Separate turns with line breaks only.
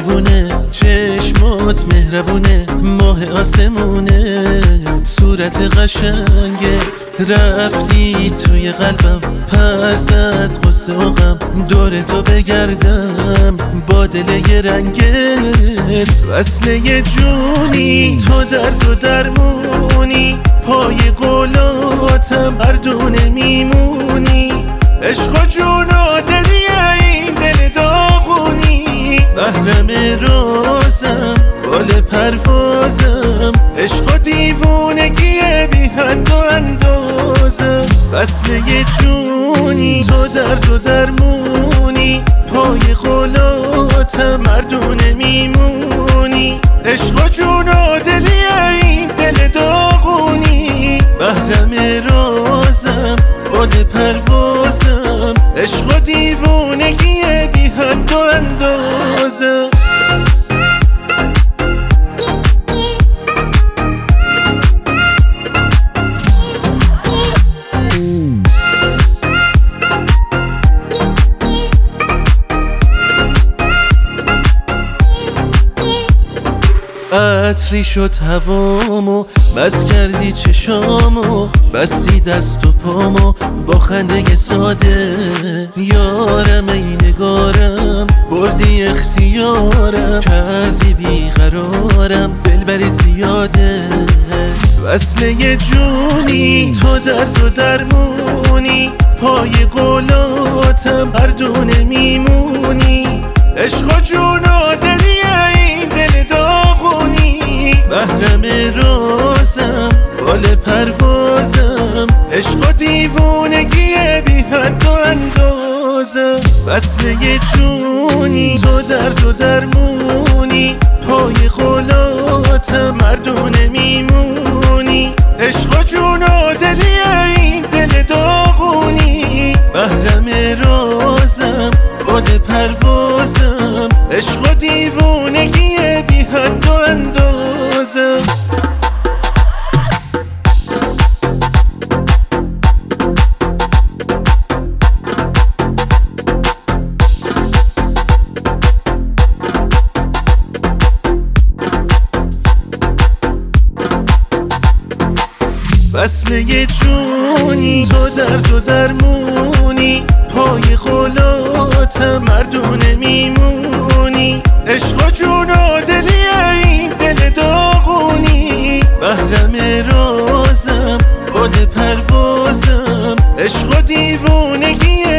دیوونه، چشمات مهربونه، ماه آسمونه، صورت قشنگت رفتی توی قلبم، پر زد قصه و غم، دور تو بگردم با دل یه رنگت. وصله یه جونی، تو درد و درمونی، پای قولاتم مردونه میمونی، عشق و جون و دلی این دل داغونی، محرم رازم بال پروازم، عشق و دیوونگی بی حد و اندازم. وصله یه جونی، تو درد و درمونی، پای قولاتم مردونه میمونی، عشق و جون و دلی این دل داغونی، محرم رازم بال پروازم، عشق و دیوونگی بی حد و اندازم. عطری شد هوامو، بس کردی چشامو، بستی دست و پامو با خنده ساده. یارم ای نگارم، بردی اختیارم، کردی بیقرارم، دلبری زیاده. وصله یه جونی، تو درد و درمونی، پای قولاتم مردونه میمونی، عشق و جون و دلی این دل داغونی، محرم رازم بال پروازم، عشق و دیوونگی بی حد و اندازم. وصله یه جونی، تو درد و درمونی، پای قولاتم مردونه میمونی، عشق و جون و دلی این دل داغونی، محرم رازم بال پروازم، عشق و دیوونگی بی حد و اندازم. وصله یه جونی، تو درد و درمونی، پای قولاتم مردونه میمونی، عشق و جون و دلی این دل داغونی، محرم رازم بال پروازم، عشق و دیوونگی